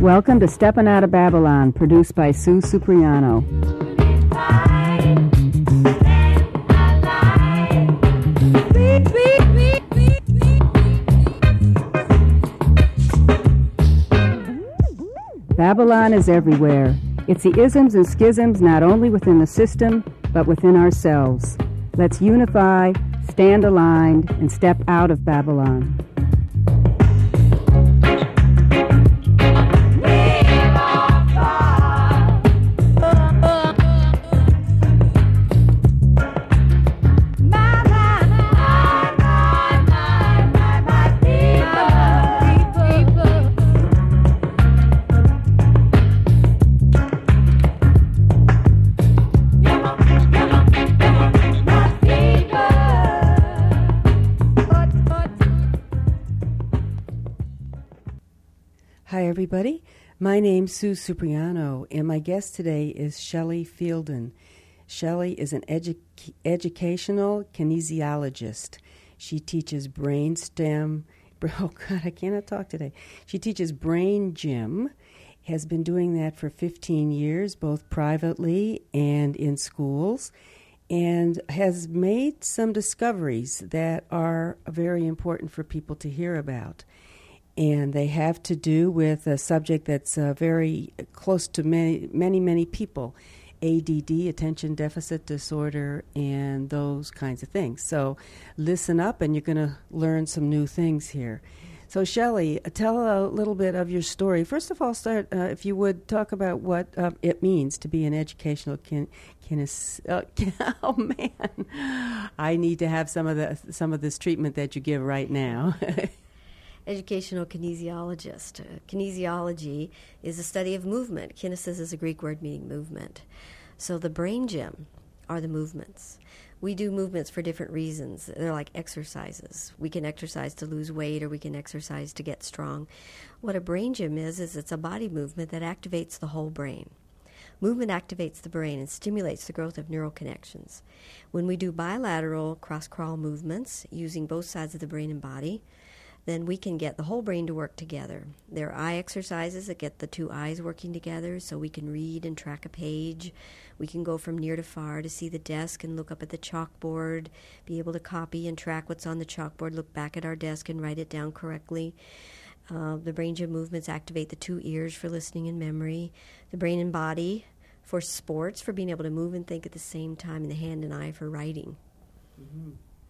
Welcome to Steppin' Out of Babylon, produced by Sue Supriano. Babylon is everywhere. It's the isms and schisms not only within the system, but within ourselves. Let's unify, stand aligned, and step out of Babylon. Hi, everybody. My name's Sue Supriano, and my guest today is Shelley Fielden. Shelley is an educational kinesiologist. She teaches brainstem. Oh, God, I cannot talk today. She teaches brain gym, has been doing that for 15 years, both privately and in schools, and has made some discoveries that are very important for people to hear about. And they have to do with a subject that's very close to many people, ADD, attention deficit disorder, and those kinds of things. So listen up, and you're going to learn some new things here. So Shelley, tell a little bit of your story. First of all, start, if you would, talk about what it means to be an educational oh, man. I need to have some of this treatment that you give right now. Educational kinesiologist. Kinesiology is a study of movement. Kinesis is a Greek word meaning movement. So the brain gym are the movements. We do movements for different reasons. They're like exercises. We can exercise to lose weight, or we can exercise to get strong. What a brain gym is it's a body movement that activates the whole brain. Movement activates the brain and stimulates the growth of neural connections. When we do bilateral cross-crawl movements using both sides of the brain and body, then we can get the whole brain to work together. There are eye exercises that get the two eyes working together so we can read and track a page. We can go from near to far to see the desk and look up at the chalkboard, be able to copy and track what's on the chalkboard, look back at our desk and write it down correctly. The brain gym movements activate the two ears for listening and memory, the brain and body for sports, for being able to move and think at the same time, and the hand and eye for writing. Mm-hmm.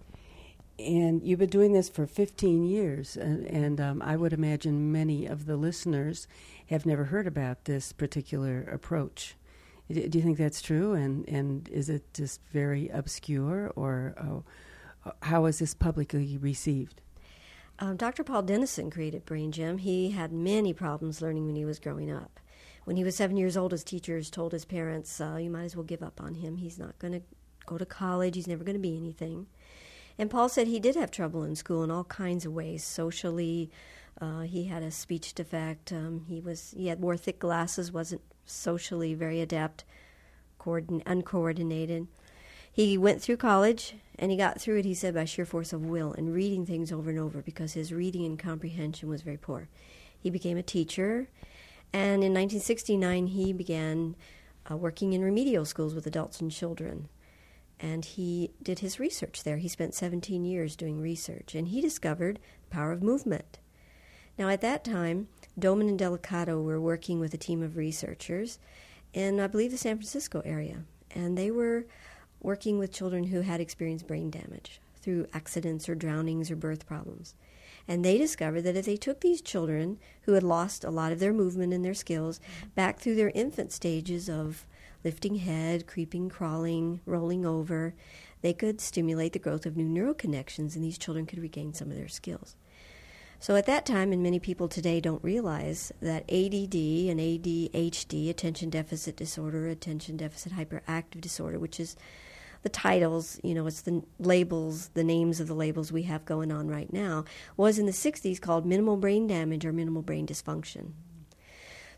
And you've been doing this for 15 years, and I would imagine many of the listeners have never heard about this particular approach. Do you think that's true? And is it just very obscure, or how is this publicly received? Dr. Paul Dennison created Brain Gym. He had many problems learning when he was growing up. When he was 7 years old, his teachers told his parents, you might as well give up on him. He's not going to go to college. He's never going to be anything. And Paul said he did have trouble in school in all kinds of ways. Socially, he had a speech defect. He wore thick glasses, wasn't socially very adept, uncoordinated. He went through college, and he got through it, he said, by sheer force of will and reading things over and over because his reading and comprehension was very poor. He became a teacher, and in 1969 he began working in remedial schools with adults and children. And he did his research there. He spent 17 years doing research, and he discovered the power of movement. Now, at that time, Doman and Delicato were working with a team of researchers in, I believe, the San Francisco area. And they were working with children who had experienced brain damage through accidents or drownings or birth problems. And they discovered that if they took these children who had lost a lot of their movement and their skills back through their infant stages of lifting head, creeping, crawling, rolling over, they could stimulate the growth of new neural connections, and these children could regain some of their skills. So at that time, and many people today don't realize, that ADD and ADHD, attention deficit disorder, attention deficit hyperactive disorder, which is the titles, it's the labels, the names of the labels we have going on right now, was in the 60s called minimal brain damage or minimal brain dysfunction.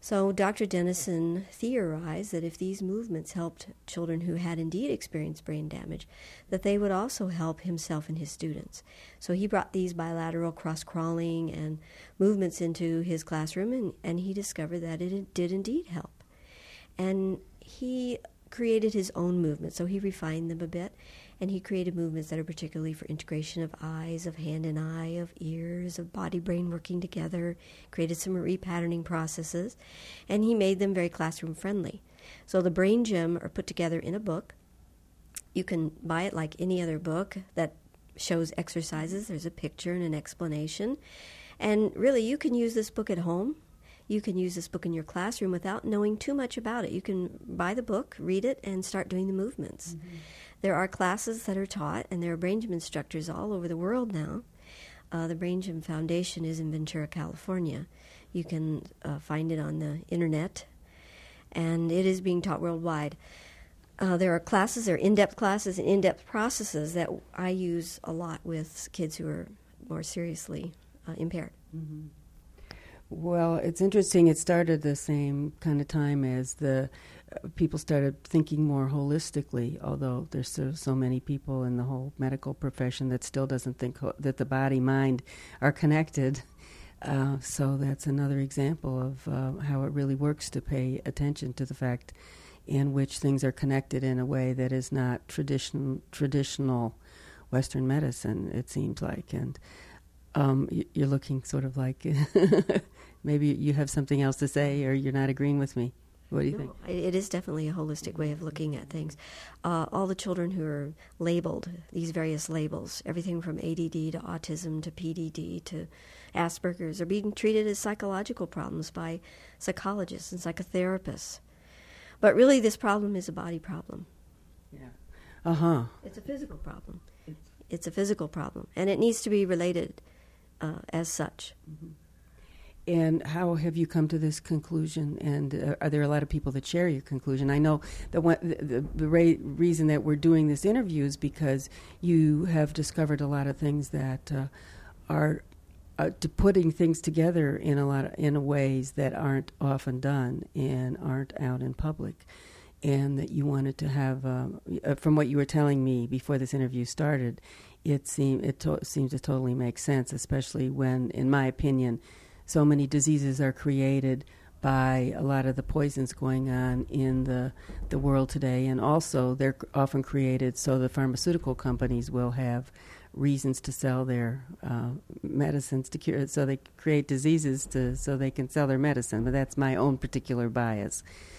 So Dr. Dennison theorized that if these movements helped children who had indeed experienced brain damage, that they would also help himself and his students. So he brought these bilateral cross-crawling and movements into his classroom, and he discovered that it did indeed help. And he created his own movements, so he refined them a bit, and he created movements that are particularly for integration of eyes, of hand and eye, of ears, of body-brain working together, created some repatterning processes, and he made them very classroom-friendly. So the Brain Gym are put together in a book. You can buy it like any other book that shows exercises. There's a picture and an explanation. And really, you can use this book at home. You can use this book in your classroom without knowing too much about it. You can buy the book, read it, and start doing the movements. Mm-hmm. There are classes that are taught, and there are Brain Gym instructors all over the world now. The Brain Gym Foundation is in Ventura, California. You can find it on the internet, and it is being taught worldwide. There are classes, there are in-depth classes and in-depth processes that I use a lot with kids who are more seriously impaired. Mm-hmm. Well, it's interesting. It started the same kind of time as the people started thinking more holistically, although there's so many people in the whole medical profession that still doesn't think that the body, mind are connected. So that's another example of how it really works to pay attention to the fact in which things are connected in a way that is not traditional Western medicine, it seems like. And you're looking sort of like maybe you have something else to say, or you're not agreeing with me. What do you think? It is definitely a holistic way of looking at things. All the children who are labeled, these various labels, everything from ADD to autism to PDD to Asperger's, are being treated as psychological problems by psychologists and psychotherapists. But really, this problem is a body problem. Yeah. Uh-huh. It's a physical problem. It's a physical problem, and it needs to be related as such. Mm-hmm. And how have you come to this conclusion? And are there a lot of people that share your conclusion? I know that the reason that we're doing this interview is because you have discovered a lot of things that are putting things together in ways that aren't often done and aren't out in public. And that you wanted to have, from what you were telling me before this interview started, it seems to totally make sense, especially when, in my opinion, so many diseases are created by a lot of the poisons going on in the world today, and also they're often created so the pharmaceutical companies will have reasons to sell their medicines to cure. So they create diseases so they can sell their medicine. But that's my own particular bias.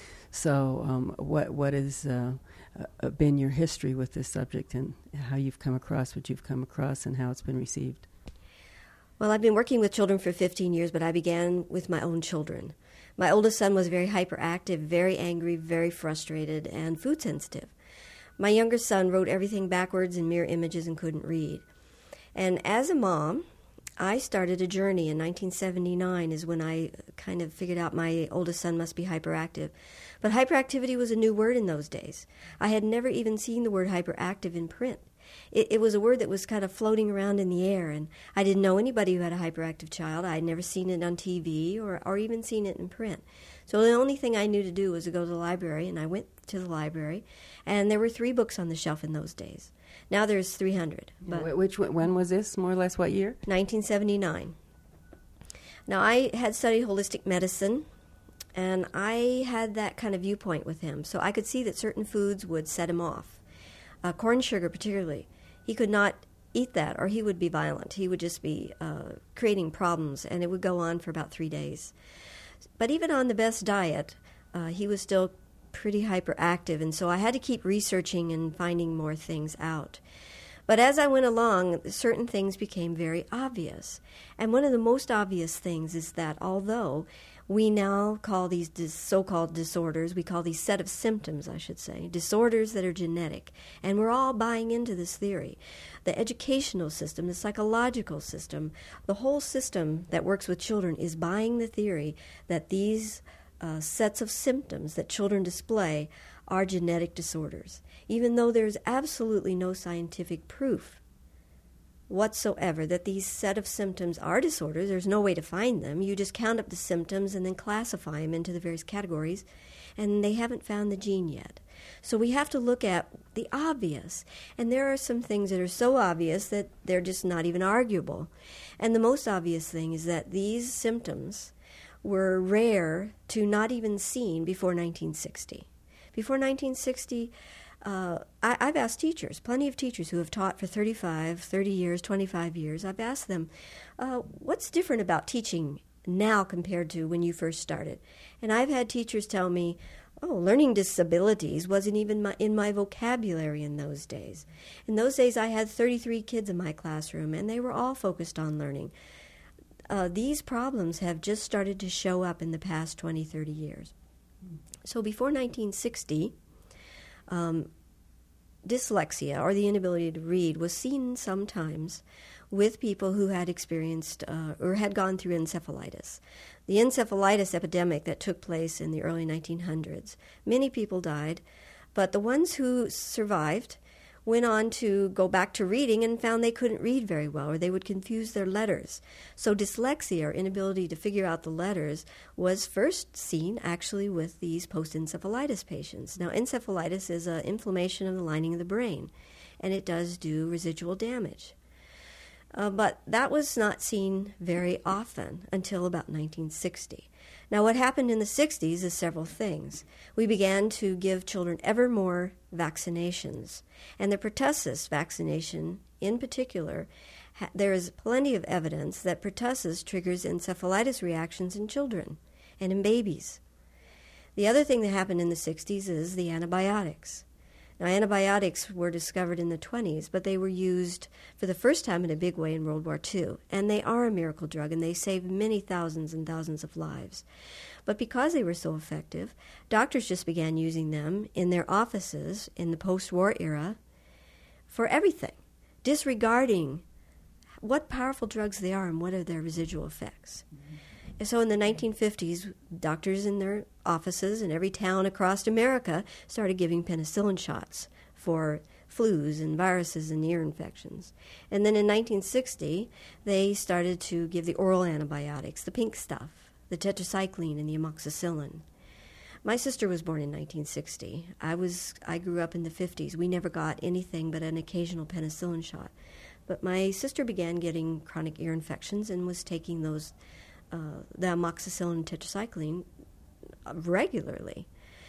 So what has been your history with this subject, and how you've come across what you've come across and how it's been received? Well, I've been working with children for 15 years, but I began with my own children. My oldest son was very hyperactive, very angry, very frustrated, and food sensitive. My younger son wrote everything backwards in mirror images and couldn't read. And as a mom, I started a journey in 1979 is when I kind of figured out my oldest son must be hyperactive. But hyperactivity was a new word in those days. I had never even seen the word hyperactive in print. It was a word that was kind of floating around in the air, and I didn't know anybody who had a hyperactive child. I had never seen it on TV or even seen it in print. So the only thing I knew to do was to go to the library, and I went to the library, and there were 3 books on the shelf in those days. Now there's 300. But when was this, more or less, what year? 1979. Now, I had studied holistic medicine, and I had that kind of viewpoint with him, so I could see that certain foods would set him off. Corn sugar particularly. He could not eat that or he would be violent. He would just be creating problems, and it would go on for about 3 days. But even on the best diet, he was still pretty hyperactive, and so I had to keep researching and finding more things out. But as I went along, certain things became very obvious. And one of the most obvious things is that although we now call these so-called disorders, we call these set of symptoms, I should say, disorders that are genetic. And we're all buying into this theory. The educational system, the psychological system, the whole system that works with children is buying the theory that these sets of symptoms that children display are genetic disorders, even though there's absolutely no scientific proof whatsoever that these set of symptoms are disorders. There's no way to find them. You just count up the symptoms and then classify them into the various categories, and they haven't found the gene yet. So we have to look at the obvious, and there are some things that are so obvious that they're just not even arguable. And the most obvious thing is that these symptoms were rare to not even seen before 1960. Before 1960, I've asked teachers, plenty of teachers who have taught for 35, 30 years, 25 years, I've asked them, what's different about teaching now compared to when you first started? And I've had teachers tell me, learning disabilities wasn't even in my vocabulary in those days. In those days, I had 33 kids in my classroom, and they were all focused on learning. These problems have just started to show up in the past 20, 30 years. So before 1960, dyslexia, or the inability to read, was seen sometimes with people who had experienced or had gone through encephalitis. The encephalitis epidemic that took place in the early 1900s, many people died, but the ones who survived went on to go back to reading and found they couldn't read very well, or they would confuse their letters. So dyslexia, or inability to figure out the letters, was first seen actually with these post-encephalitis patients. Now, encephalitis is an inflammation of the lining of the brain, and it does do residual damage. But that was not seen very often until about 1960. Now, what happened in the 60s is several things. We began to give children ever more vaccinations. And the pertussis vaccination in particular, there is plenty of evidence that pertussis triggers encephalitis reactions in children and in babies. The other thing that happened in the 60s is the antibiotics. Now, antibiotics were discovered in the 20s, but they were used for the first time in a big way in World War II. And they are a miracle drug, and they saved many thousands and thousands of lives. But because they were so effective, doctors just began using them in their offices in the post-war era for everything, disregarding what powerful drugs they are and what are their residual effects. And so in the 1950s, doctors in their offices in every town across America started giving penicillin shots for flus and viruses and ear infections. And then in 1960, they started to give the oral antibiotics, the pink stuff, the tetracycline and the amoxicillin. My sister was born in 1960. I grew up in the 50s. We never got anything but an occasional penicillin shot. But my sister began getting chronic ear infections and was taking those the amoxicillin and tetracycline regularly.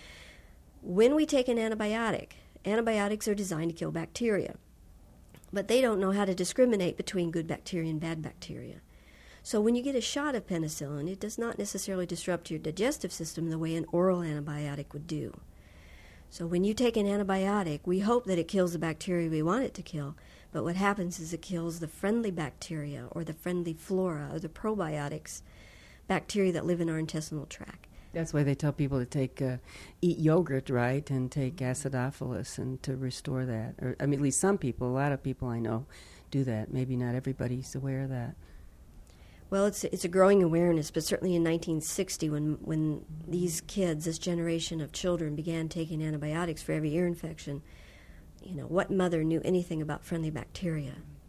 When we take an antibiotic, antibiotics are designed to kill bacteria, but they don't know how to discriminate between good bacteria and bad bacteria. So when you get a shot of penicillin, it does not necessarily disrupt your digestive system the way an oral antibiotic would do. So when you take an antibiotic, we hope that it kills the bacteria we want it to kill, but what happens is it kills the friendly bacteria or the friendly flora or the probiotics, bacteria that live in our intestinal tract. That's why they tell people to eat yogurt, right, and take acidophilus and to restore that. Or, at least some people, a lot of people I know do that. Maybe not everybody's aware of that. Well, it's a growing awareness, but certainly in 1960 when these kids, this generation of children, began taking antibiotics for every ear infection, what mother knew anything about friendly bacteria?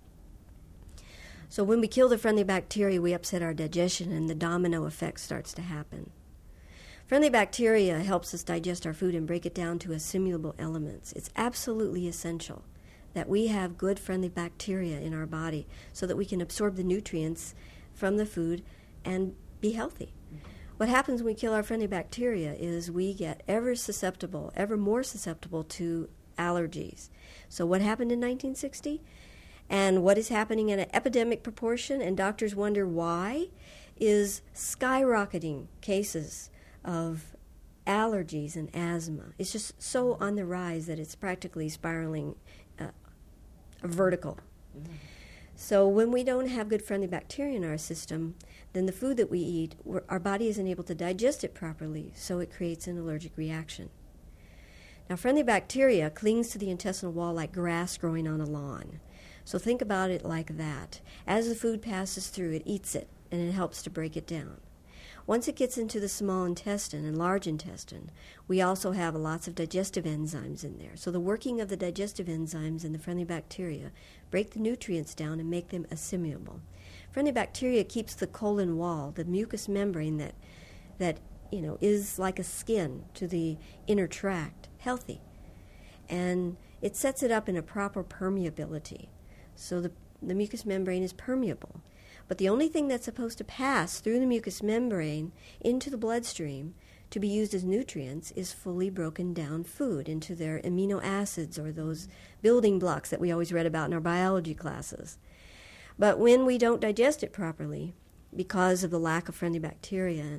So when we kill the friendly bacteria, we upset our digestion, and the domino effect starts to happen. Friendly bacteria helps us digest our food and break it down to assimilable elements. It's absolutely essential that we have good friendly bacteria in our body so that we can absorb the nutrients from the food and be healthy. What happens when we kill our friendly bacteria is we get ever more susceptible to allergies. So what happened in 1960? And what is happening in an epidemic proportion, and doctors wonder why, is skyrocketing cases of allergies and asthma. It's just so on the rise that it's practically spiraling vertical. Mm-hmm. So when we don't have good friendly bacteria in our system, then the food that we eat, our body isn't able to digest it properly, so it creates an allergic reaction. Now, friendly bacteria clings to the intestinal wall like grass growing on a lawn. So think about it like that. As the food passes through, it eats it, and it helps to break it down. Once it gets into the small intestine and large intestine, we also have lots of digestive enzymes in there. So the working of the digestive enzymes in the friendly bacteria break the nutrients down and make them assimilable. Friendly bacteria keeps the colon wall, the mucous membrane that is like a skin to the inner tract, healthy. And it sets it up in a proper permeability. So the mucous membrane is permeable. But the only thing that's supposed to pass through the mucous membrane into the bloodstream to be used as nutrients is fully broken down food into their amino acids, or those building blocks that we always read about in our biology classes. But when we don't digest it properly, because of the lack of friendly bacteria,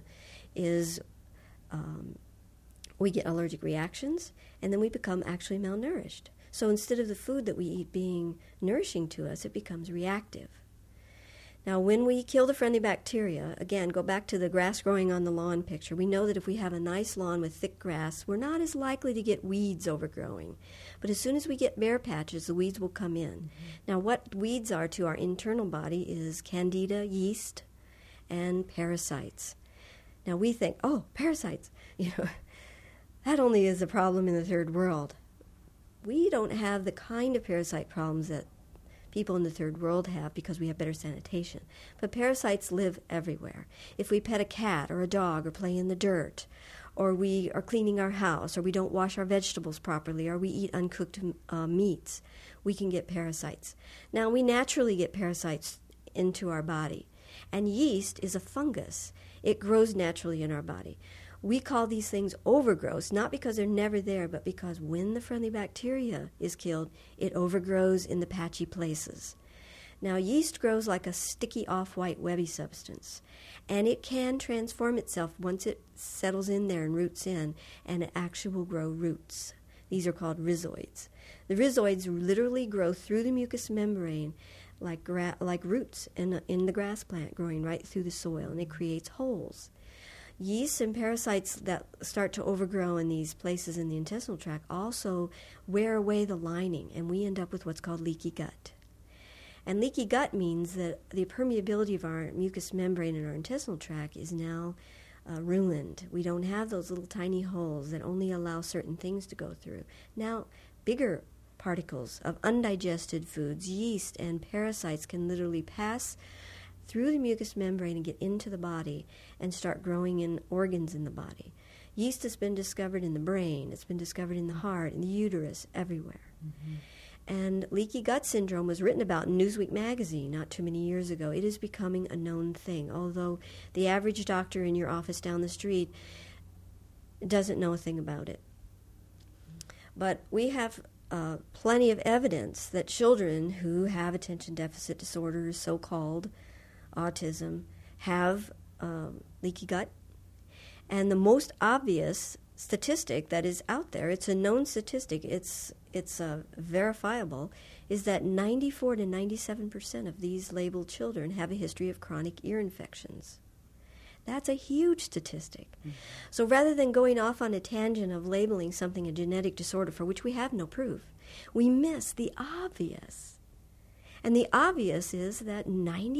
we get allergic reactions, and then we become actually malnourished. So instead of the food that we eat being nourishing to us, it becomes reactive. Now, when we kill the friendly bacteria, again, go back to the grass growing on the lawn picture. We know that if we have a nice lawn with thick grass, we're not as likely to get weeds overgrowing. But as soon as we get bare patches, the weeds will come in. Mm-hmm. Now, what weeds are to our internal body is candida, yeast, and parasites. Now, we think, oh, parasites, that only is a problem in the third world. We don't have the kind of parasite problems that people in the third world have because we have better sanitation. But parasites live everywhere. If we pet a cat or a dog or play in the dirt, or we are cleaning our house, or we don't wash our vegetables properly, or we eat uncooked meats, we can get parasites. Now, we naturally get parasites into our body. And yeast is a fungus. It grows naturally in our body. We call these things overgrowths, not because they're never there, but because when the friendly bacteria is killed, it overgrows in the patchy places. Now, yeast grows like a sticky off-white webby substance, and it can transform itself once it settles in there and roots in, and it actually will grow roots. These are called rhizoids. The rhizoids literally grow through the mucous membrane like roots in the grass plant growing right through the soil, and it creates holes. Yeasts and parasites that start to overgrow in these places in the intestinal tract also wear away the lining, and we end up with what's called leaky gut. And leaky gut means that the permeability of our mucous membrane in our intestinal tract is now ruined. We don't have those little tiny holes that only allow certain things to go through. Now, bigger particles of undigested foods, yeast and parasites, can literally pass through the mucous membrane and get into the body and start growing in organs in the body. Yeast has been discovered in the brain, it's been discovered in the heart, in the uterus, everywhere. Mm-hmm. And leaky gut syndrome was written about in Newsweek magazine not too many years ago. It is becoming a known thing, although the average doctor in your office down the street doesn't know a thing about it. But we have plenty of evidence that children who have attention deficit disorders, so-called autism, have leaky gut. And the most obvious statistic that is out there, it's a known statistic, it's verifiable, is that 94 to 97% of these labeled children have a history of chronic ear infections. That's a huge statistic. Mm-hmm. So rather than going off on a tangent of labeling something a genetic disorder for which we have no proof, we miss the obvious. And the obvious is that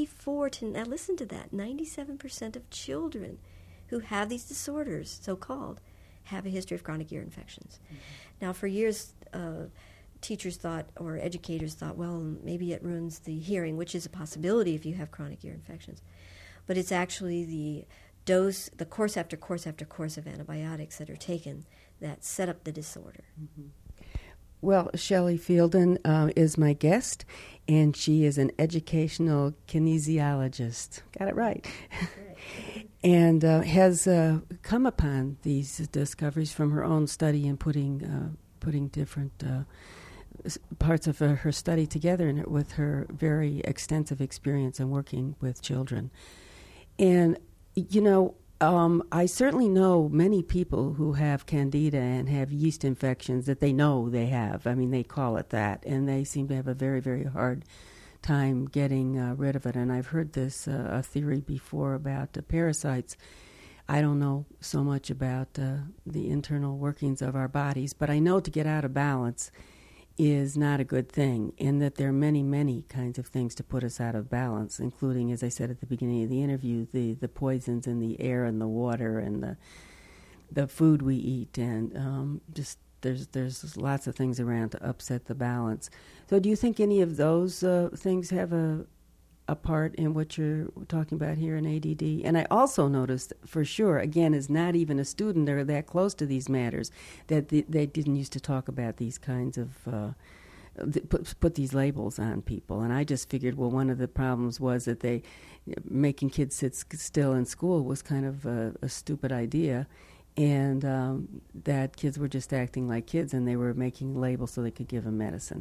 97% of children who have these disorders, so-called, have a history of chronic ear infections. Mm-hmm. Now, for years, teachers thought, or educators thought, well, maybe it ruins the hearing, which is a possibility if you have chronic ear infections. But it's actually the dose, the course after course after course of antibiotics that are taken that set up the disorder. Mm-hmm. Well, Shelley Fielden is my guest, and she is an educational kinesiologist. Got it right. And has come upon these discoveries from her own study and putting different parts of her study together with her very extensive experience in working with children. And, I certainly know many people who have candida and have yeast infections that they know they have. I mean, they call it that, and they seem to have a very, very hard time getting rid of it. And I've heard this a theory before about parasites. I don't know so much about the internal workings of our bodies, but I know to get out of balance is not a good thing, and that there are many, many kinds of things to put us out of balance, including, as I said at the beginning of the interview, the poisons in the air and the water and the food we eat, and just there's lots of things around to upset the balance. So do you think any of those things have a part in what you're talking about here in ADD? And I also noticed, for sure, again, as not even a student or that close to these matters, that they didn't used to talk about these kinds of, put these labels on people. And I just figured, well, one of the problems was that making kids sit still in school was kind of a stupid idea, and that kids were just acting like kids, and they were making labels so they could give them medicine.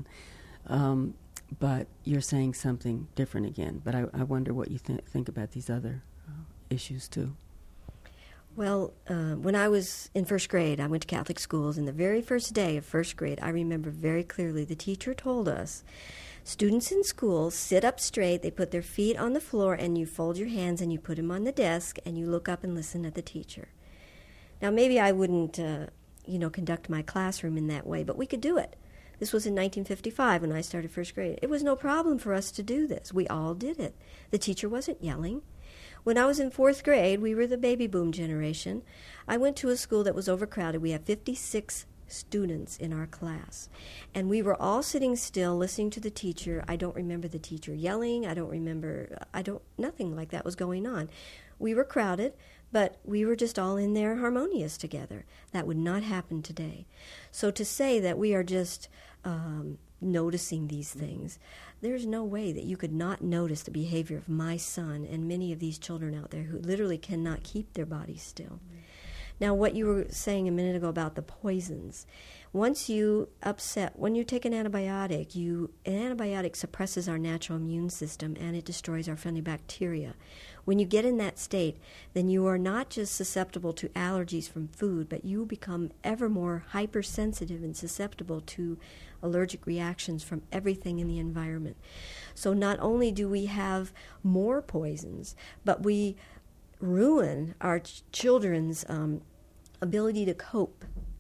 But you're saying something different again. But I wonder what you think about these other issues, too. Well, when I was in first grade, I went to Catholic schools, and the very first day of first grade, I remember very clearly the teacher told us, students in school sit up straight, they put their feet on the floor, and you fold your hands and you put them on the desk, and you look up and listen at the teacher. Now, maybe I wouldn't, conduct my classroom in that way, but we could do it. This was in 1955 when I started first grade. It was no problem for us to do this. We all did it. The teacher wasn't yelling. When I was in fourth grade, we were the baby boom generation. I went to a school that was overcrowded. We had 56 students in our class. And we were all sitting still, listening to the teacher. I don't remember the teacher yelling. Nothing like that was going on. We were crowded, but we were just all in there harmonious together. That would not happen today. So to say that we are just noticing these things, there's no way that you could not notice the behavior of my son and many of these children out there who literally cannot keep their bodies still. Now, what you were saying a minute ago about the poisons, when you take an antibiotic suppresses our natural immune system and it destroys our friendly bacteria. When you get in that state, then you are not just susceptible to allergies from food, but you become ever more hypersensitive and susceptible to allergic reactions from everything in the environment. So not only do we have more poisons, but we ruin our children's ability to cope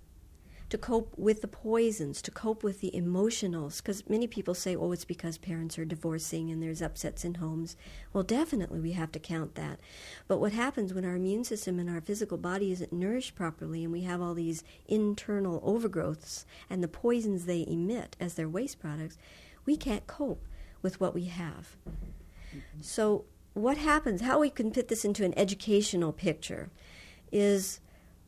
with the poisons, to cope with the emotionals, because many people say, oh, it's because parents are divorcing and there's upsets in homes. Well, definitely we have to count that. But what happens when our immune system and our physical body isn't nourished properly and we have all these internal overgrowths and the poisons they emit as their waste products, we can't cope with what we have. So what happens, how we can fit this into an educational picture, is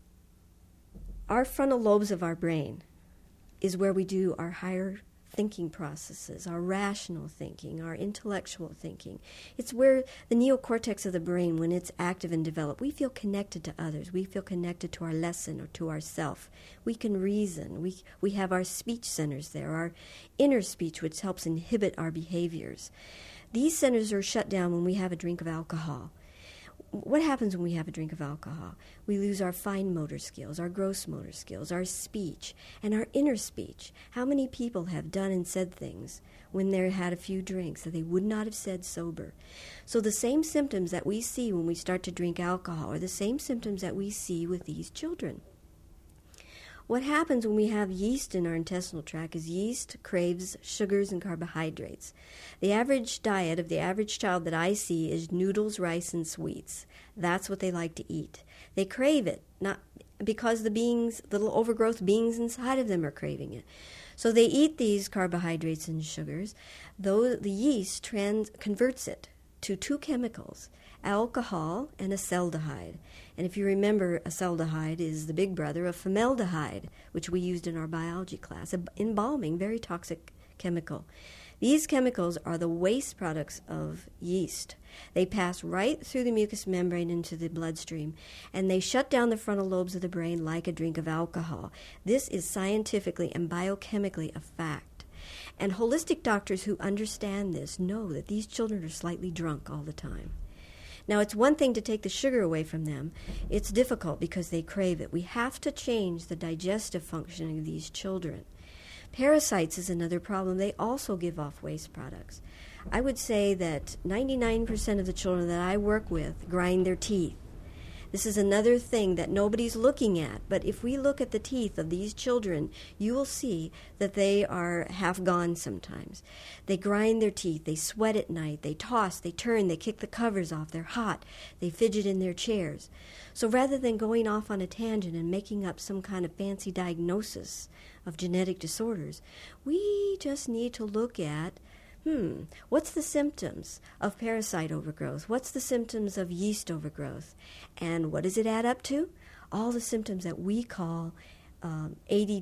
our frontal lobes of our brain is where we do our higher thinking processes, our rational thinking, our intellectual thinking. It's where the neocortex of the brain, when it's active and developed, we feel connected to others. We feel connected to our lesson or to ourself. We can reason. We have our speech centers there, our inner speech, which helps inhibit our behaviors. These centers are shut down when we have a drink of alcohol. What happens when we have a drink of alcohol? We lose our fine motor skills, our gross motor skills, our speech, and our inner speech. How many people have done and said things when they had a few drinks that they would not have said sober? So the same symptoms that we see when we start to drink alcohol are the same symptoms that we see with these children. What happens when we have yeast in our intestinal tract is yeast craves sugars and carbohydrates. The average diet of the average child that I see is noodles, rice, and sweets. That's what they like to eat. They crave it, not because the little overgrowth beings inside of them are craving it. So they eat these carbohydrates and sugars, though the yeast converts it to two chemicals, alcohol and acetaldehyde. And if you remember, acetaldehyde is the big brother of formaldehyde, which we used in our biology class, embalming, very toxic chemical. These chemicals are the waste products of yeast. They pass right through the mucous membrane into the bloodstream, and they shut down the frontal lobes of the brain like a drink of alcohol. This is scientifically and biochemically a fact. And holistic doctors who understand this know that these children are slightly drunk all the time. Now, it's one thing to take the sugar away from them. It's difficult because they crave it. We have to change the digestive functioning of these children. Parasites is another problem. They also give off waste products. I would say that 99% of the children that I work with grind their teeth. This is another thing that nobody's looking at. But if we look at the teeth of these children, you will see that they are half gone sometimes. They grind their teeth. They sweat at night. They toss. They turn. They kick the covers off. They're hot. They fidget in their chairs. So rather than going off on a tangent and making up some kind of fancy diagnosis of genetic disorders, we just need to look at what's the symptoms of parasite overgrowth? What's the symptoms of yeast overgrowth? And what does it add up to? All the symptoms that we call ADD,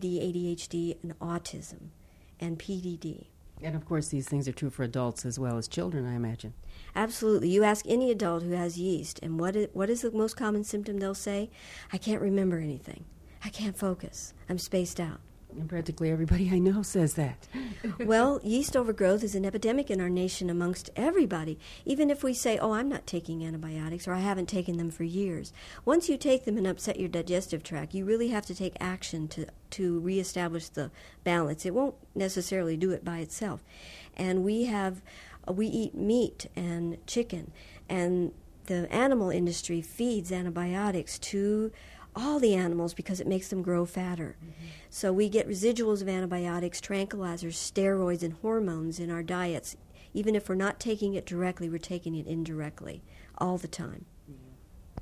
ADHD, and autism, and PDD. And of course, these things are true for adults as well as children, I imagine. Absolutely. You ask any adult who has yeast, and what is the most common symptom they'll say? I can't remember anything. I can't focus. I'm spaced out. And practically everybody I know says that. Well, yeast overgrowth is an epidemic in our nation amongst everybody. Even if we say, oh, I'm not taking antibiotics, or I haven't taken them for years. Once you take them and upset your digestive tract, you really have to take action to reestablish the balance. It won't necessarily do it by itself. And we eat meat and chicken, and the animal industry feeds antibiotics to all the animals because it makes them grow fatter. Mm-hmm. So we get residuals of antibiotics, tranquilizers, steroids, and hormones in our diets. Even if we're not taking it directly, we're taking it indirectly all the time. Yeah.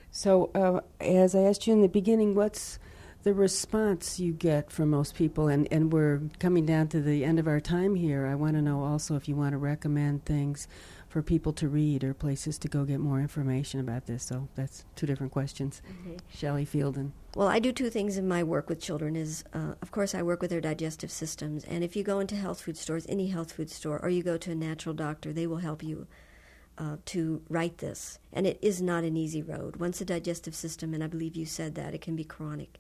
So as I asked you in the beginning, what's the response you get from most people? And we're coming down to the end of our time here. I want to know also if you want to recommend things for people to read or places to go get more information about this. So that's two different questions. Mm-hmm. Shelley Fielden. Well, I do two things in my work with children. Of course, I work with their digestive systems. And if you go into health food stores, any health food store, or you go to a natural doctor, they will help you to write this. And it is not an easy road. Once the digestive system, and I believe you said that, it can be chronic,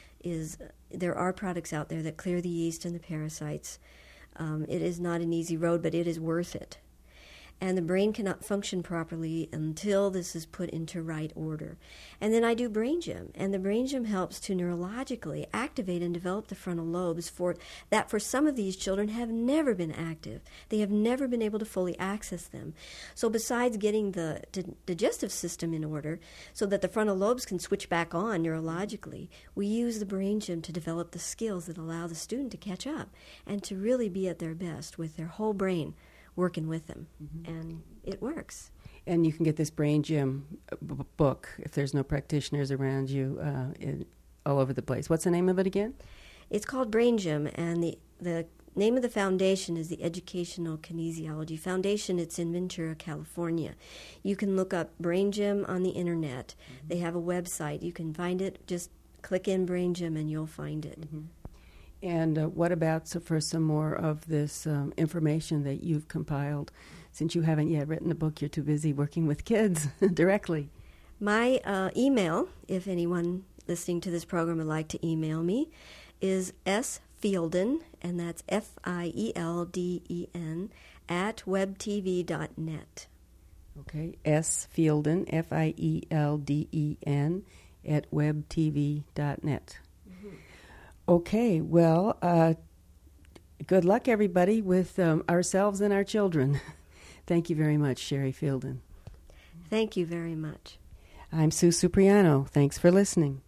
there are products out there that clear the yeast and the parasites. It is not an easy road, but it is worth it. And the brain cannot function properly until this is put into right order. And then I do Brain Gym, and the Brain Gym helps to neurologically activate and develop the frontal lobes for some of these children have never been active. They have never been able to fully access them. So besides getting the digestive system in order so that the frontal lobes can switch back on neurologically, we use the Brain Gym to develop the skills that allow the student to catch up and to really be at their best with their whole brain working with them, mm-hmm. and it works. And you can get this Brain Gym book if there's no practitioners around you all over the place. What's the name of it again? It's called Brain Gym, and the name of the foundation is the Educational Kinesiology Foundation. It's in Ventura, California. You can look up Brain Gym on the internet. Mm-hmm. They have a website. You can find it. Just click in Brain Gym and you'll find it. Mm-hmm. And what about for some more of this information that you've compiled? Since you haven't yet written a book, you're too busy working with kids directly. My email, if anyone listening to this program would like to email me, is sfielden, and that's FIELDEN, @webtv.net. Okay, sfielden, FIELDEN, @webtv.net. Okay, well, good luck, everybody, with ourselves and our children. Thank you very much, Sherry Fielden. Thank you very much. I'm Sue Supriano. Thanks for listening.